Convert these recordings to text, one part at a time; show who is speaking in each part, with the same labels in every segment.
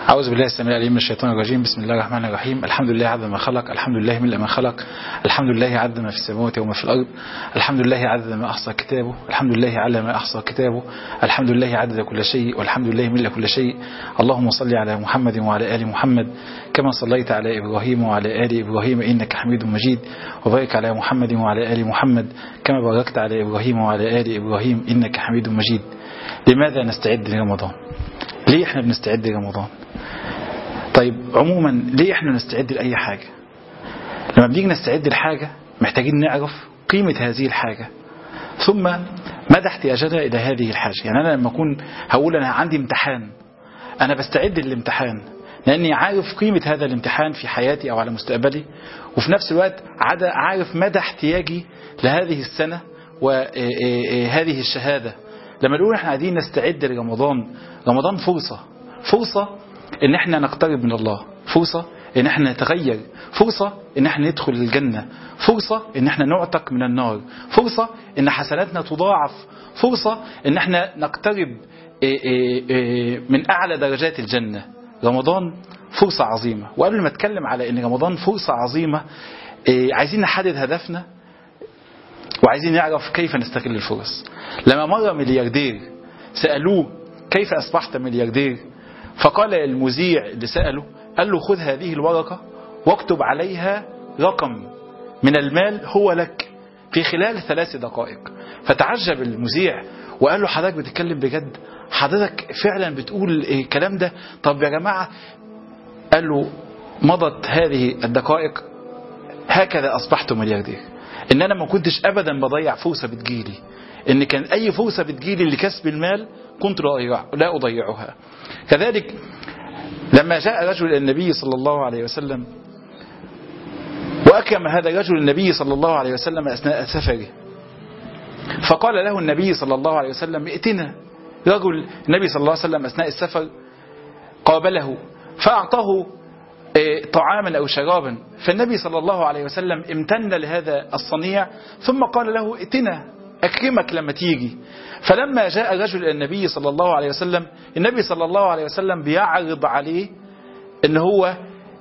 Speaker 1: أعوذ بالله السميع العليم من الشيطان الرجيم. بسم الله الرحمن الرحيم. الحمد لله عدد ما خلق، الحمد لله ملء ما خلق، الحمد لله عدد ما في السماوات وما في الأرض، الحمد لله عدد ما أحصى كتابه، الحمد لله على ما أحصى كتابه، الحمد لله عدد كل شيء، والحمد لله ملء كل شيء. اللهم صل على محمد وعلى آل محمد كما صليت على إبراهيم وعلى آل إبراهيم إنك حميد مجيد، وبارك على محمد وعلى آل محمد كما باركت على إبراهيم وعلى آل إبراهيم إنك حميد مجيد. لماذا نستعد لرمضان؟ ليه احنا بنستعد لرمضان؟ طيب عموما ليه احنا نستعد لأي حاجة؟ لما بنيجي نستعد لحاجة محتاجين نعرف قيمة هذه الحاجة، ثم مدى احتياجنا إلى هذه الحاجة. يعني أنا لما أكون هقول أنا عندي امتحان، أنا بستعد للامتحان لأني عارف قيمة هذا الامتحان في حياتي أو على مستقبلي، وفي نفس الوقت عارف مدى احتياجي لهذه السنة وهذه الشهادة. لما نقول احنا قاعدين نستعد لرمضان، رمضان فرصة ان احنا نقترب من الله، فرصة ان احنا نتغير، فرصة ان احنا ندخل الجنة، فرصة ان احنا نعتق من النار، فرصة ان حسناتنا تضاعف، فرصة ان احنا نقترب من اعلى درجات الجنة. رمضان فرصة عظيمة. وقبل ما اتكلم على ان رمضان فرصة عظيمة، عايزين نحدد هدفنا وعايزين نعرف كيف نستغل الفرص. لما مر ملياردير سألوه كيف أصبحت ملياردير، فقال المذيع اللي سأله، قال له خذ هذه الورقة واكتب عليها رقم من المال هو لك في خلال 3 دقائق. فتعجب المذيع وقال له حضرتك بتتكلم بجد؟ حضرتك فعلا بتقول الكلام ده؟ طب يا جماعة، قال له مضت هذه الدقائق هكذا أصبحت ملياردير. إن أنا ما كنتش أبدا بضيع فرصة بتجيلي، إن كان أي فرصة بتجيلي لكسب المال كنت لا أضيعها. كذلك لما جاء رجل إلى النبي صلى الله عليه وسلم وأكرم هذا الرجل النبي صلى الله عليه وسلم أثناء سفره، فقال له النبي صلى الله عليه وسلم ائتنا. رجل النبي صلى الله عليه وسلم أثناء السفر قابله فأعطاه طعاما أو شرابا، فالنبي صلى الله عليه وسلم امتن لهذا الصنيع ثم قال له ائتنا أكرمك لما تيجي. فلما جاء رجل إلى النبي صلى الله عليه وسلم، النبي صلى الله عليه وسلم بيعرض عليه إن هو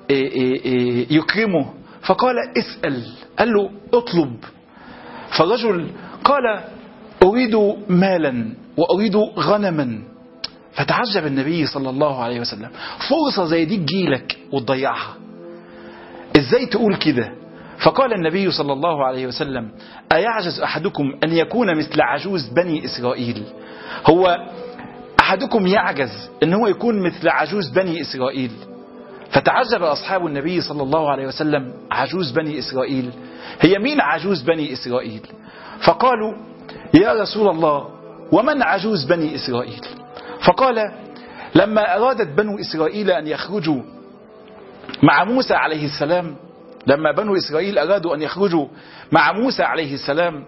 Speaker 1: يكرمه، فقال اسأل، قال له اطلب. فالرجل قال أريد مالا وأريد غنما. فتعجب النبي صلى الله عليه وسلم، فرصة زي دي تجيلك وتضيعها، ازاي تقول كده؟ فقال النبي صلى الله عليه وسلم أيعجز أحدكم أن يكون مثل عجوز بني إسرائيل؟ هو أحدكم يعجز أن هو يكون مثل عجوز بني إسرائيل؟ فتعجب أصحاب النبي صلى الله عليه وسلم، عجوز بني إسرائيل؟ هي مين عجوز بني إسرائيل؟ فقالوا يا رسول الله ومن عجوز بني إسرائيل؟ فقال لما أرادت بنو إسرائيل أن يخرجوا مع موسى عليه السلام، لما بنو إسرائيل أرادوا أن يخرجوا مع موسى عليه السلام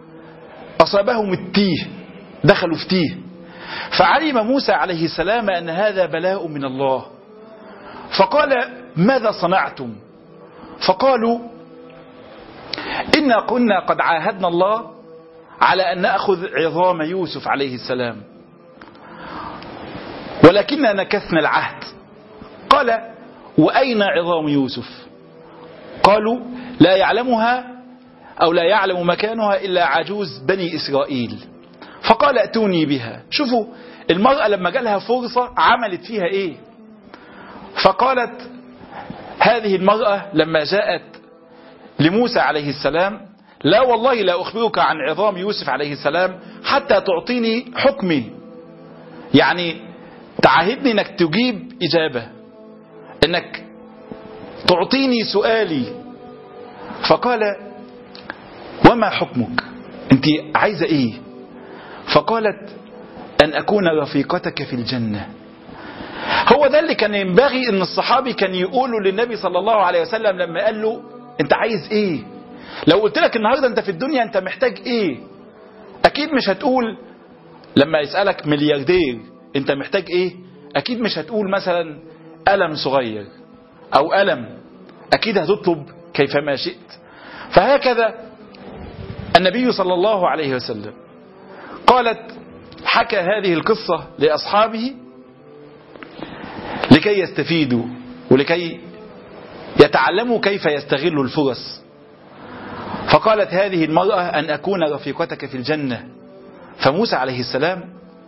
Speaker 1: أصابهم التيه، دخلوا في تيه، فعلم موسى عليه السلام أن هذا بلاء من الله، فقال ماذا صنعتم؟ فقالوا إنا كنا قد عاهدنا الله على أن نأخذ عظام يوسف عليه السلام ولكننا نكثنا العهد. قال وأين عظام يوسف؟ قالوا لا يعلمها أو لا يعلم مكانها إلا عجوز بني إسرائيل. فقال ائتوني بها. شوفوا المرأة لما جالها فرصة عملت فيها إيه. فقالت هذه المرأة لما جاءت لموسى عليه السلام لا والله لا أخبرك عن عظام يوسف عليه السلام حتى تعطيني حكمي، يعني تعاهدني انك تجيب اجابة، انك تعطيني سؤالي. فقال وما حكمك؟ انت عايزة ايه؟ فقالت ان اكون رفيقتك في الجنة. هو ده اللي كان ينبغي ان الصحابي كان يقوله للنبي صلى الله عليه وسلم لما قال له انت عايز ايه؟ لو قلت لك النهاردة انت في الدنيا انت محتاج ايه، اكيد مش هتقول لما يسألك ملياردير انت محتاج ايه، اكيد مش هتقول مثلا قلم صغير او قلم، اكيد هتطلب كيفما شئت. فهكذا النبي صلى الله عليه وسلم حكى هذه القصة لاصحابه ولكي يستفيدوا ولكي يتعلموا كيف يستغلوا الفرص. فقالت هذه المرأة أن أكون رفيقتك في الجنة. فموسى عليه السلام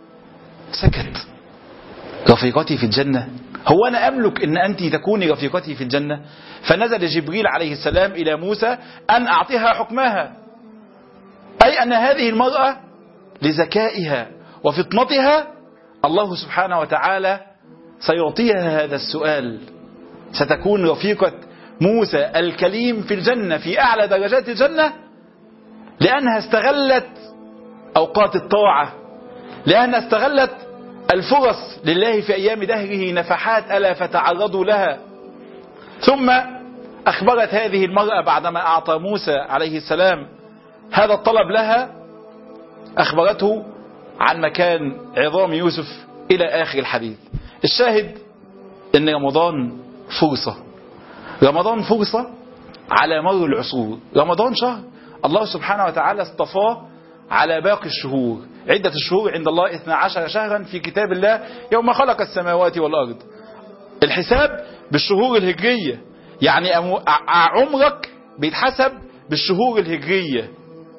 Speaker 1: سكت. رفيقتي في الجنة؟ هو أنا أملك أن أنت تكوني رفيقتي في الجنة؟ فنزل جبريل عليه السلام إلى موسى أن أعطيها حكمها، أي أن هذه المرأة لذكائها وفطنتها الله سبحانه وتعالى سيعطيها هذا السؤال، ستكون رفيقة موسى الكليم في الجنة في أعلى درجات الجنة، لأنها استغلت أوقات الطاعة، لأنها استغلت الفرص لله في أيام دهره نفحات ألا فتعرضوا لها. ثم أخبرت هذه المرأة بعدما أعطى موسى عليه السلام هذا الطلب لها، أخبرته عن مكان عظام يوسف إلى آخر الحديث. الشاهد أن رمضان فرصة، رمضان فرصة على مر العصور. رمضان شهر الله سبحانه وتعالى اصطفاه على باقي الشهور. عدة الشهور عند الله 12 شهرا في كتاب الله يوم خلق السماوات والأرض. الحساب بالشهور الهجرية، يعني عمرك بيتحسب بالشهور الهجرية.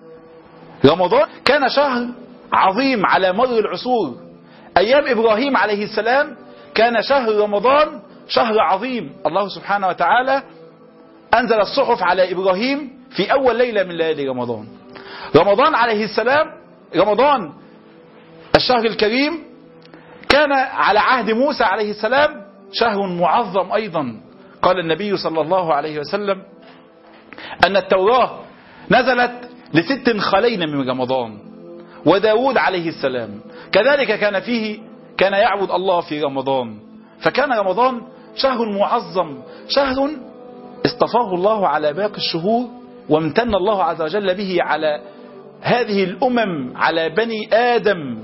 Speaker 1: رمضان كان شهر عظيم على مر العصور. أيام إبراهيم عليه السلام كان شهر رمضان شهر عظيم. الله سبحانه وتعالى أنزل الصحف على إبراهيم في أول ليلة من ليالي رمضان. رمضان عليه السلام، رمضان الشهر الكريم، كان على عهد موسى عليه السلام شهر معظم أيضا. قال النبي صلى الله عليه وسلم أن التوراة نزلت ل6 خلين من رمضان، وداود عليه السلام كذلك كان يعبد الله في رمضان. فكان رمضان شهر معظم، شهر اصطفاه الله على باقي الشهور، وامتن الله عز وجل به على هذه الأمم، على بني آدم،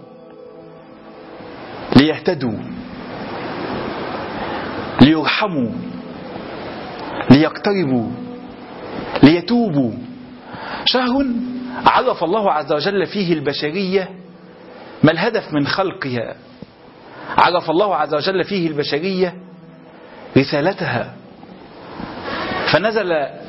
Speaker 1: ليهتدوا، ليرحموا، ليقتربوا، ليتوبوا. شهر عرف الله عز وجل فيه البشرية ما الهدف من خلقها، عرف الله عز وجل فيه البشرية رسالتها. فنزل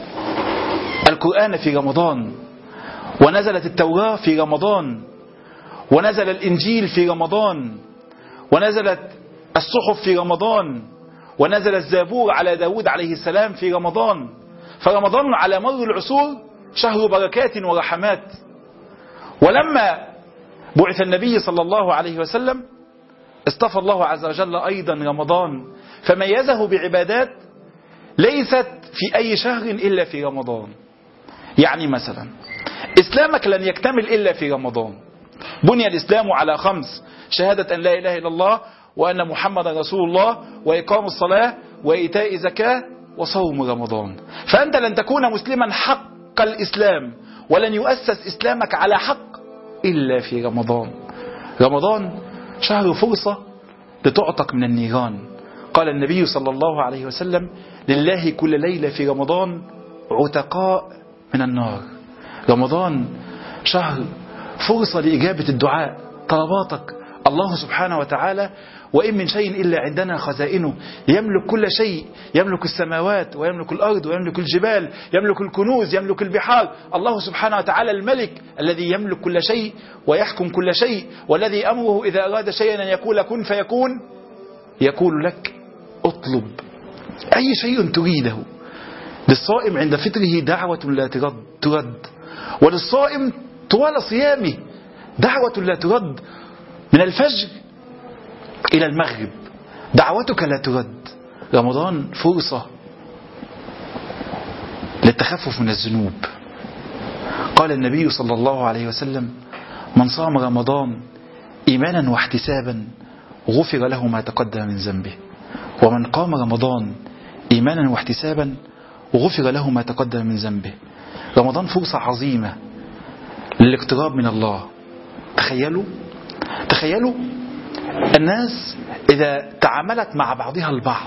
Speaker 1: القرآن في رمضان، ونزلت التوراة في رمضان، ونزل الإنجيل في رمضان، ونزلت الصحف في رمضان، ونزل الزبور على داود عليه السلام في رمضان. فرمضان على مر العصور شهر بركات ورحمات. ولما بعث النبي صلى الله عليه وسلم اصطفى الله عز وجل أيضا رمضان، فميزه بعبادات ليست في أي شهر إلا في رمضان. يعني مثلا إسلامك لن يكتمل إلا في رمضان. بني الإسلام على 5: شهادة أن لا إله إلا الله وأن محمد رسول الله، وإقام الصلاة، وإيتاء زكاة، وصوم رمضان. فأنت لن تكون مسلما حق الإسلام، ولن يؤسس إسلامك على حق إلا في رمضان. رمضان شهر فرصة لتعتق من النيران. قال النبي صلى الله عليه وسلم: لله كل ليلة في رمضان عتقاء من النار. رمضان شهر فرصة لإجابة الدعاء، طلباتك. الله سبحانه وتعالى: وإن من شيء إلا عندنا خزائنه، يملك كل شيء، يملك السماوات ويملك الأرض ويملك الجبال، يملك الكنوز، يملك البحار. الله سبحانه وتعالى الملك الذي يملك كل شيء ويحكم كل شيء، والذي أمره إذا أراد شيئا أن يقول كن فيكون، يقول لك اطلب أي شيء تريده. للصائم عند فطره دعوة لا ترد، وللصائم طوال صيامه دعوة لا ترد. من الفجر إلى المغرب دعوتك لا ترد. رمضان فرصة للتخفف من الذنوب. قال النبي صلى الله عليه وسلم: من صام رمضان إيمانا واحتسابا غفر له ما تقدم من ذنبه، ومن قام رمضان إيمانا واحتسابا غفر له ما تقدم من ذنبه. رمضان فرصة عظيمة للاقتراب من الله. تخيلوا الناس إذا تعاملت مع بعضها البعض،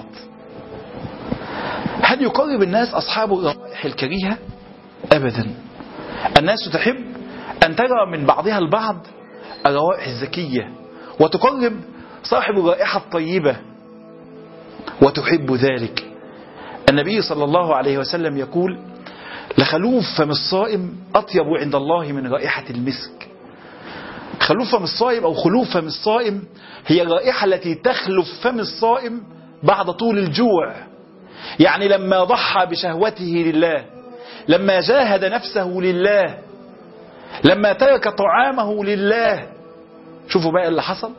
Speaker 1: هل يقرب الناس أصحاب الروائح الكريهة؟ أبدا. الناس تحب أن ترى من بعضها البعض الروائح الزكية، وتقرب صاحب الرائحة الطيبة. وتحب ذلك. النبي صلى الله عليه وسلم يقول: لخلوف فم الصائم أطيب عند الله من رائحة المسك. خلوف فم الصائم أو خلوف فم الصائم هي الرائحة التي تخلف فم الصائم بعد طول الجوع. يعني لما ضحى بشهوته لله، لما جاهد نفسه لله، لما ترك طعامه لله، شوفوا بقى اللي حصل،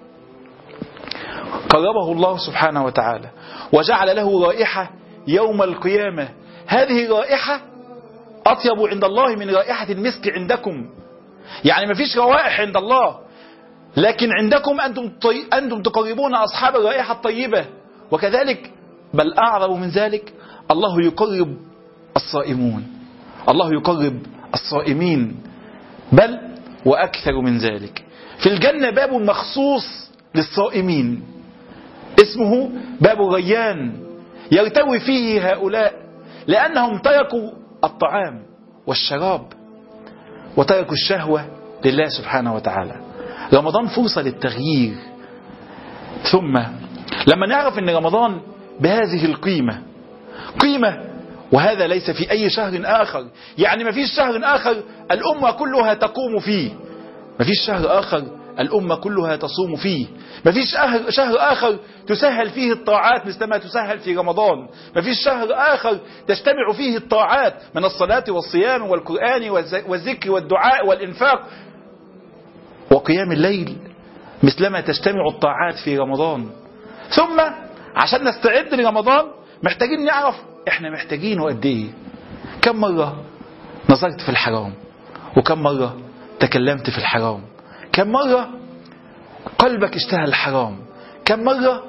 Speaker 1: قربه الله سبحانه وتعالى وجعل له رائحة يوم القيامة. هذه الرائحة أطيب عند الله من رائحة المسك عندكم. يعني ما فيش روائح عند الله، لكن عندكم أنتم تقربون أصحاب الرائحة الطيبة. وكذلك بل أعظم من ذلك، الله يقرب الصائمون، الله يقرب الصائمين، بل وأكثر من ذلك. في الجنة باب مخصوص للصائمين اسمه باب الريان، يرتوي فيه هؤلاء لأنهم تركوا الطعام والشراب وتركوا الشهوة لله سبحانه وتعالى. رمضان فرصة للتغيير. ثم لما نعرف أن رمضان بهذه القيمة، وهذا ليس في أي شهر آخر، يعني ما فيش شهر آخر الأمة كلها تقوم فيه، ما فيش شهر آخر الأمة كلها تصوم فيه، ما فيش شهر آخر تسهل فيه الطاعات مثلما تسهل في رمضان، ما فيش شهر آخر تجتمع فيه الطاعات من الصلاة والصيام والقرآن والذكر والدعاء والإنفاق وقيام الليل مثلما تجتمع الطاعات في رمضان. ثم عشان نستعد لرمضان محتاجين نعرف احنا محتاجين قد ايه. كم مرة نظرت في الحرام، وكم مرة تكلمت في الحرام، كم مرة قلبك اشتهى الحرام، كم مرة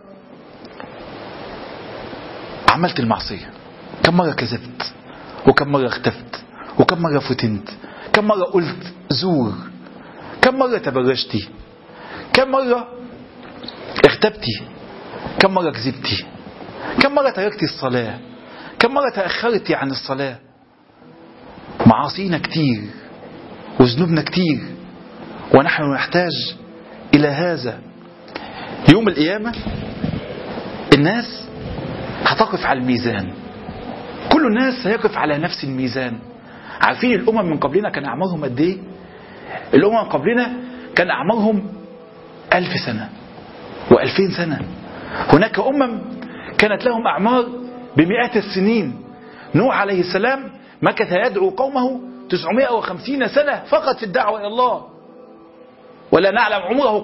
Speaker 1: عملت المعصية، كم مرة كذبت، وكم مرة اختفت، وكم مرة فتنت، كم مرة قلت زور، كم مرة تبرجتي، كم مرة اختبتي، كم مرة كذبتي، كم مرة تركتي الصلاة، كم مرة تأخرتي عن الصلاة. معاصينا كتير وذنوبنا كتير، ونحن نحتاج إلى هذا. يوم القيامة الناس هتقف على الميزان، كل الناس هيقف على نفس الميزان. عارفين الأمم من قبلنا كان أعمارهم قد إيه؟ الأمم من قبلنا كان أعمارهم 1000 سنة و2000 سنة. هناك أمم كانت لهم أعمار بمئات السنين. نوح عليه السلام مكث يدعو قومه 950 سنة فقط في الدعوة إلى الله، ولا نعلم عمره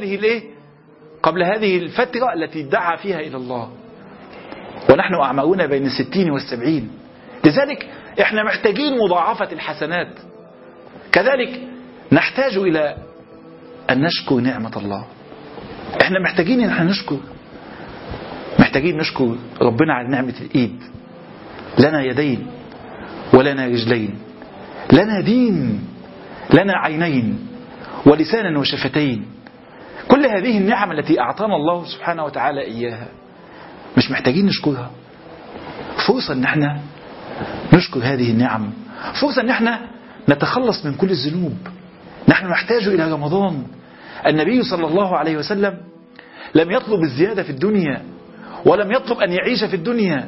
Speaker 1: قبل هذه الفترة التي دعا فيها إلى الله، ونحن أعمارنا بين 60 و70. لذلك إحنا محتاجين مضاعفة الحسنات. كذلك نحتاج إلى أن نشكر نعمة الله. إحنا محتاجين أن نشكر، محتاجين نشكر ربنا على نعمة الإيد. لنا يدين ولنا رجلين، لنا دين، لنا عينين ولسانا وشفتين. كل هذه النعم التي أعطانا الله سبحانه وتعالى إياها مش محتاجين نشكرها؟ فرصة أن احنا نشكر هذه النعم، فرصة أن احنا نتخلص من كل الذنوب. نحن نحتاج إلى رمضان. النبي صلى الله عليه وسلم لم يطلب الزيادة في الدنيا، ولم يطلب أن يعيش في الدنيا،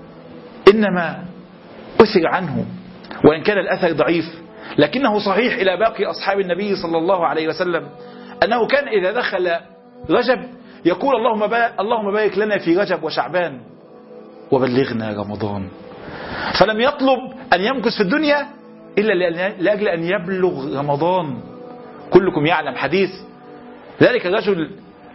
Speaker 1: إنما أثر عنه، وإن كان الأثر ضعيف لكنه صحيح إلى باقي أصحاب النبي صلى الله عليه وسلم، أنه كان إذا دخل رجب يقول اللهم بارك لنا في رجب وشعبان وبلغنا رمضان. فلم يطلب أن يمكث في الدنيا إلا لأجل أن يبلغ رمضان. كلكم يعلم حديث ذلك الرجل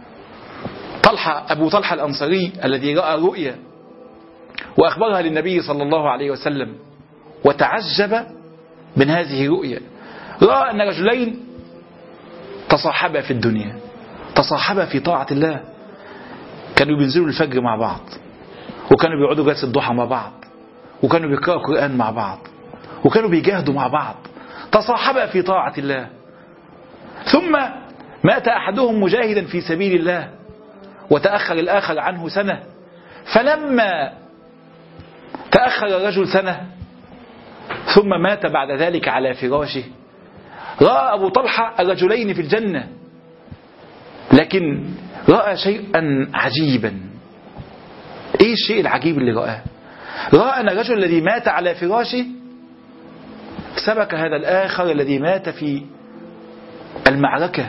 Speaker 1: أبو طلحة الأنصاري الذي رأى رؤيا وأخبرها للنبي صلى الله عليه وسلم، وتعجب من هذه الرؤيا. رأى أن رجلين تصاحبا في الدنيا، تصاحبا في طاعة الله، كانوا بينزلوا الفجر مع بعض، وكانوا بيقعدوا جلسة الضحى مع بعض، وكانوا بيقرأوا القرآن مع بعض، وكانوا بيجاهدوا مع بعض، تصاحبا في طاعة الله. ثم مات أحدهم مجاهدا في سبيل الله، وتأخر الآخر عنه سنة. فلما تأخر الرجل سنة ثم مات بعد ذلك على فراشه، رأى أبو طلحة الرجلين في الجنة، لكن رأى شيئا عجيبا. ايه الشيء العجيب اللي رآه؟ رأى أن الرجل الذي مات على فراشه سبق هذا الآخر الذي مات في المعركة،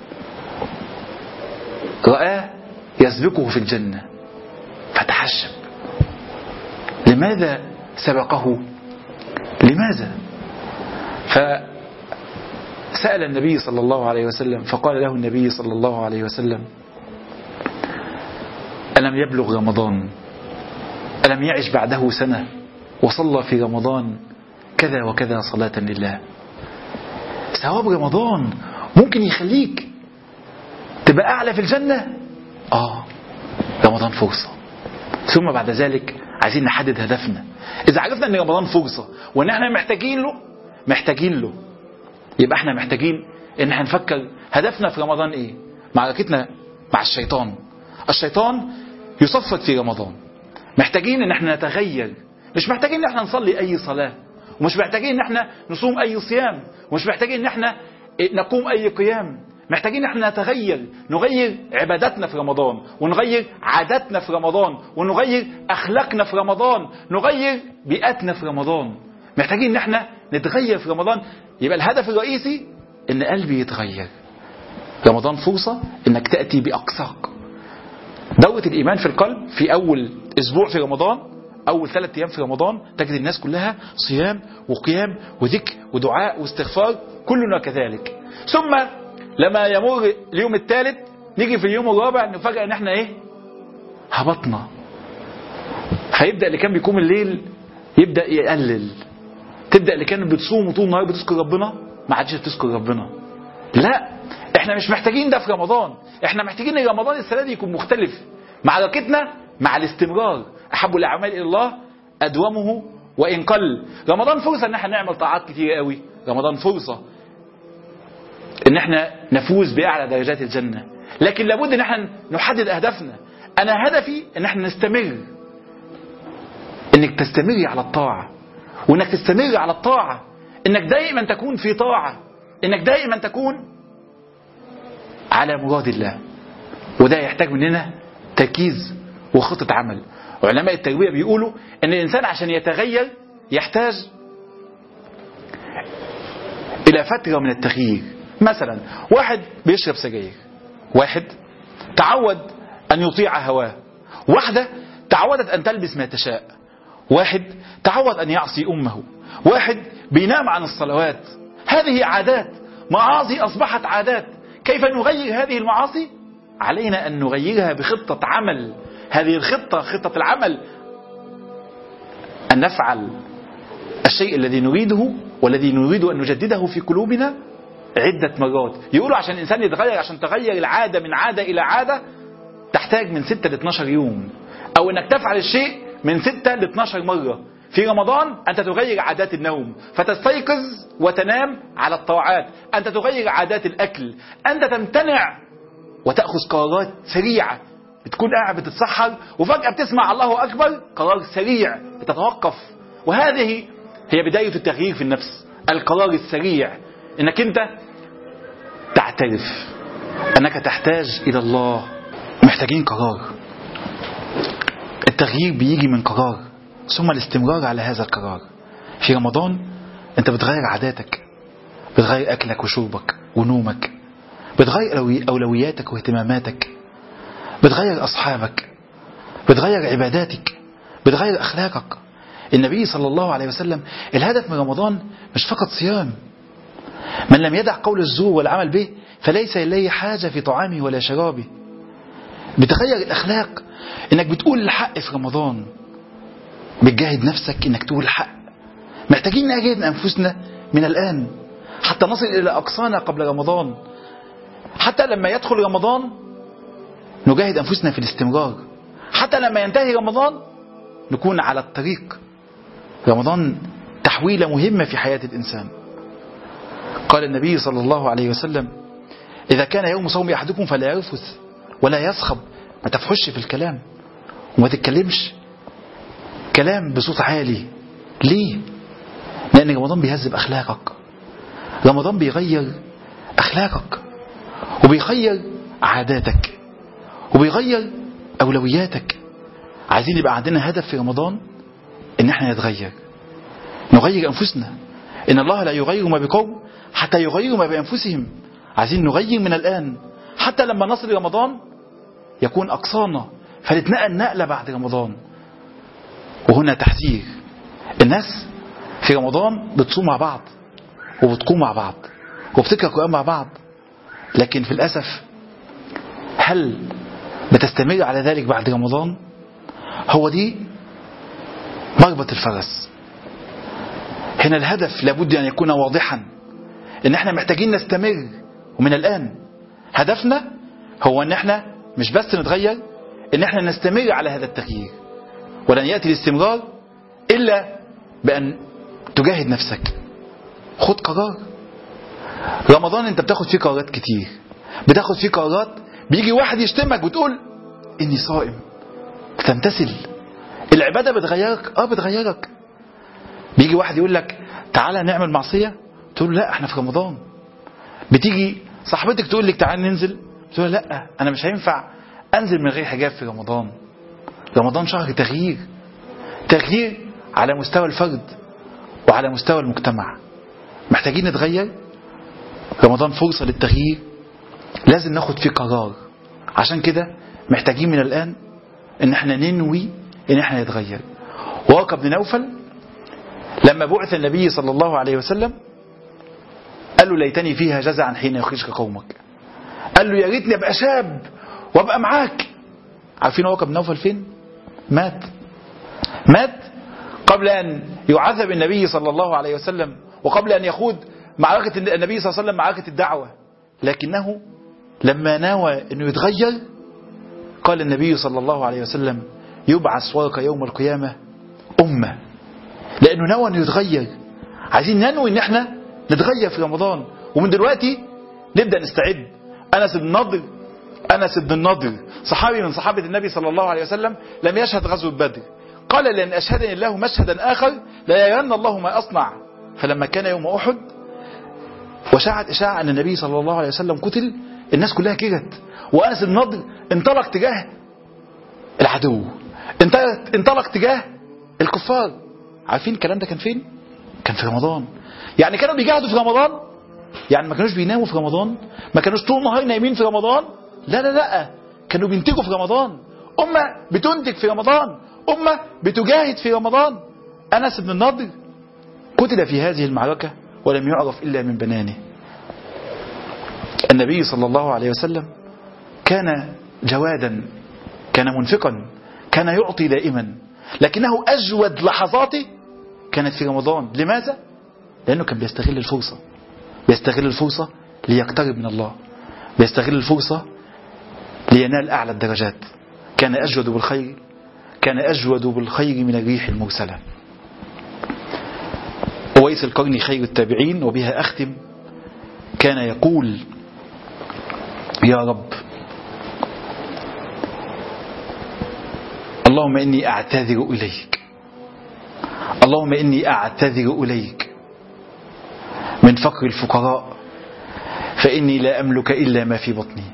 Speaker 1: رآه يسبقه في الجنة، فتحشب. لماذا سبقه؟ لماذا؟ فسأل النبي صلى الله عليه وسلم، فقال له النبي صلى الله عليه وسلم: ألم يبلغ رمضان؟ ألم يعش بعده سنة وصلى في رمضان كذا وكذا صلاة لله؟ ثواب رمضان ممكن يخليك تبقى أعلى في الجنة. رمضان فرصة. ثم بعد ذلك عايزين نحدد هدفنا. إذا عرفنا أن رمضان فرصة وأن احنا محتاجين له، يبقى احنا محتاجين أن احنا نفكر هدفنا في رمضان إيه؟ معركتنا مع الشيطان يصفد في رمضان. محتاجين أن احنا نتغير، مش محتاجين أن احنا نصلي أي صلاة، ومش محتاجين أن احنا نصوم أي صيام، ومش محتاجين أن احنا نقوم أي قيام. محتاجين احنا نتغير، نغير عباداتنا في رمضان، ونغير عاداتنا في رمضان، ونغير أخلاقنا في رمضان، نغير بيئتنا في رمضان. محتاجين ان احنا نتغير في رمضان. يبقى الهدف الرئيسي ان قلبي يتغير. رمضان فرصة انك تأتي بأقصاك. دورة الإيمان في القلب في أول أسبوع في رمضان، أول 3 أيام في رمضان، تجد الناس كلها صيام وقيام وذكر ودعاء واستغفار، كلنا كذلك. ثم لما يمر اليوم الثالث، نيجي في اليوم الرابع نفاجأ ان احنا هبطنا. فيبدأ اللي كان بيقوم الليل يبدأ يقلل، تبدأ اللي كان بتصوم طول النهار بتذكر ربنا ما عادش بتذكر ربنا. لا، احنا مش محتاجين ده في رمضان. احنا محتاجين ان رمضان السنة دي يكون مختلف. معركتنا مع الاستمرار. احب الاعمال الى الله ادومه وان قل. رمضان فرصة ان احنا نعمل طاعات كتير قوي. رمضان فرصة ان احنا نفوز باعلى درجات الجنة. لكن لابد ان احنا نحدد اهدافنا. انا هدفي ان احنا نستمر، انك تستمري على الطاعة، وانك تستمر على الطاعة، انك دائما تكون في طاعة، انك دائما تكون على مراد الله. وده يحتاج مننا تركيز وخطة عمل. علماء التربية بيقولوا ان الانسان عشان يتغير يحتاج الى فترة من التغيير. مثلا واحد بيشرب سجاير، واحد تعود أن يطيع هواه، واحدة تعودت أن تلبس ما تشاء، واحد تعود أن يعصي أمه، واحد بينام عن الصلوات. هذه عادات، معاصي أصبحت عادات. كيف نغير هذه المعاصي؟ علينا أن نغيرها بخطة عمل. هذه الخطة، خطة العمل، أن نفعل الشيء الذي نريده والذي نريد أن نجدده في قلوبنا عدة مرات. يقولوا عشان الإنسان يتغير، عشان تغير العادة من عادة إلى عادة، تحتاج من 6 ل 12 يوم، أو أنك تفعل الشيء من 6 ل 12 مرة. في رمضان أنت تغير عادات النوم فتستيقظ وتنام على الطاعات. أنت تغير عادات الأكل. أنت تمتنع وتأخذ قرارات سريعة. بتكون قاعد بتتسحر وفجأة بتسمع الله أكبر، قرار سريع بتتوقف. وهذه هي بداية التغيير في النفس. القرار السريع، انك انت تعترف انك تحتاج الى الله. محتاجين قرار. التغيير بيجي من قرار، ثم الاستمرار على هذا القرار. في رمضان انت بتغير عاداتك، بتغير اكلك وشربك ونومك، بتغير اولوياتك واهتماماتك، بتغير اصحابك، بتغير عباداتك، بتغير اخلاقك. النبي صلى الله عليه وسلم الهدف من رمضان مش فقط صيام. من لم يدع قول الزور والعمل به فليس إليه حاجة في طعامه ولا شرابه. بتغير الأخلاق، إنك بتقول الحق في رمضان، بتجاهد نفسك إنك تقول الحق. محتاجين نجاهد أنفسنا من الآن حتى نصل إلى أقصانا قبل رمضان، حتى لما يدخل رمضان نجاهد أنفسنا في الاستمرار، حتى لما ينتهي رمضان نكون على الطريق. رمضان تحويلة مهمة في حياة الإنسان. قال النبي صلى الله عليه وسلم: إذا كان يوم صوم أحدكم فلا يرفث ولا يصخب. ما تفحش في الكلام وما تتكلمش كلام بصوت عالي. ليه؟ لأن رمضان بيهذب أخلاقك. رمضان بيغير أخلاقك، وبيغير عاداتك، وبيغير أولوياتك. عايزين يبقى عندنا هدف في رمضان ان احنا نغير انفسنا. ان الله لا يغير ما بقوم حتى يغيروا ما بانفسهم. عايزين نغير من الان حتى لما نصل رمضان يكون اقصانا، فنتنقل نقله بعد رمضان. وهنا تحذير، الناس في رمضان بتصوم مع بعض وبتقوم مع بعض وبتقرأ القرآن مع بعض، لكن في الأسف هل بتستمر على ذلك بعد رمضان؟ هو دي مربط الفرس. هنا الهدف لابد أن يكون واضحا، إن احنا محتاجين نستمر ومن الآن. هدفنا هو إن احنا مش بس نتغير، إن احنا نستمر على هذا التغيير. ولن يأتي الاستمرار إلا بأن تجاهد نفسك. خد قرار. رمضان انت بتاخد فيه قرارات كتير، بتاخد فيه قرارات بيجي واحد يشتمك وتقول اني صائم، تمتثل. العبادة بتغيرك، بتغيرك. بيجي واحد يقول لك تعالى نعمل معصية، تقول لا احنا في رمضان. بتيجي صاحبتك تقول لك تعالى ننزل، تقول لا انا مش هينفع انزل من غير حجاب في رمضان. رمضان شهر تغيير، تغيير على مستوى الفرد وعلى مستوى المجتمع. محتاجين نتغير. رمضان فرصة للتغيير، لازم ناخد فيه قرار. عشان كده محتاجين من الآن ان احنا ننوي ان احنا نتغير. ورقة بن نوفل لما بعث النبي صلى الله عليه وسلم قال له ليتني فيها جزعا حين يخرجك قومك. قال له يا ريتني ابقى شاب وابقى معاك. عارفين ورقة بن نوفل فين؟ مات قبل أن يعذب النبي صلى الله عليه وسلم، وقبل أن يخوض معركة النبي صلى الله عليه وسلم، معركة الدعوة. لكنه لما نوى أنه يتغير قال النبي صلى الله عليه وسلم يبعث ورقة يوم القيامة أمة، لأنه نوى أنه يتغير. عايزين ننوي أن احنا نتغير في رمضان، ومن دلوقتي نبدأ نستعد. أنس بن النضر صحابي من صحابة النبي صلى الله عليه وسلم لم يشهد غزوة بدر، قال لأن أشهدني الله مشهدا آخر لا يرن الله ما أصنع. فلما كان يوم أحد وشاعت إشاعة أن النبي صلى الله عليه وسلم قتل، الناس كلها كرهت، وأنس بن النضر انطلق تجاه العدو، انطلق تجاه الكفار. عارفين الكلام ده كان فين؟ كان في رمضان. يعني كانوا بيجاهدوا في رمضان، يعني ما كانوش بيناموا في رمضان، ما كانوش طول النهار نايمين في رمضان. لا كانوا بينتجوا في رمضان. أمة بتنتج في رمضان، أمة بتجاهد في رمضان. أنس بن النضر قتل في هذه المعركة ولم يعرف إلا من بنانه. النبي صلى الله عليه وسلم كان جوادا، كان منفقا، كان يعطي دائما، لكنه أجود لحظاته كانت في رمضان. لماذا؟ لأنه كان بيستغل الفرصة ليقترب من الله، بيستغل الفرصة لينال أعلى الدرجات. كان أجود بالخير من الريح المرسلة. أويس القرني خير التابعين، وبها أختم، كان يقول يا رب اللهم إني أعتذر إليك، اللهم إني أعتذر إليك من فقر الفقراء، فإني لا أملك إلا ما في بطني.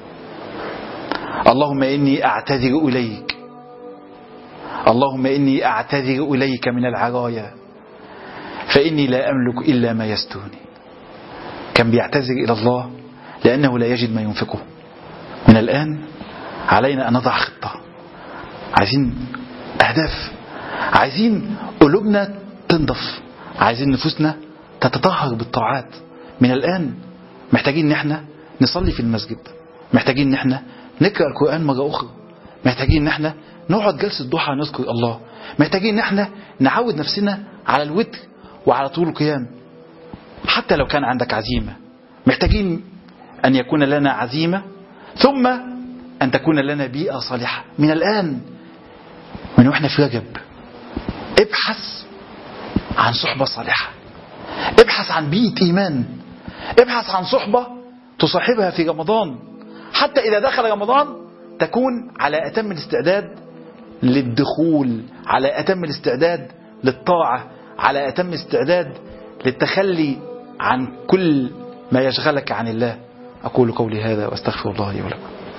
Speaker 1: اللهم إني أعتذر إليك، اللهم إني أعتذر إليك من العرايا، فإني لا أملك إلا ما يسترني. كان بيعتذر إلى الله لأنه لا يجد ما ينفقه. من الآن علينا أن نضع خطة، عايزين أهداف، عايزين قلوبنا تنضف، عايزين نفوسنا تتطهر بالطاعات. من الآن محتاجين ان احنا نصلي في المسجد، محتاجين ان احنا نقرأ القرآن مرة أخرى، محتاجين ان احنا نقعد جلسة ضحى نذكر الله، محتاجين ان احنا نعود نفسنا على الوتر وعلى طول القيام. حتى لو كان عندك عزيمة، محتاجين أن يكون لنا عزيمة، ثم أن تكون لنا بيئة صالحة. من الآن من وإحنا في رجب ابحث عن صحبة صالحة، ابحث عن بيئة إيمان، ابحث عن صحبة تصاحبها في رمضان، حتى إذا دخل رمضان تكون على أتم الاستعداد للدخول، على أتم الاستعداد للطاعة، على أتم الاستعداد للتخلي عن كل ما يشغلك عن الله. أقول قولي هذا وأستغفر الله لي ولكم.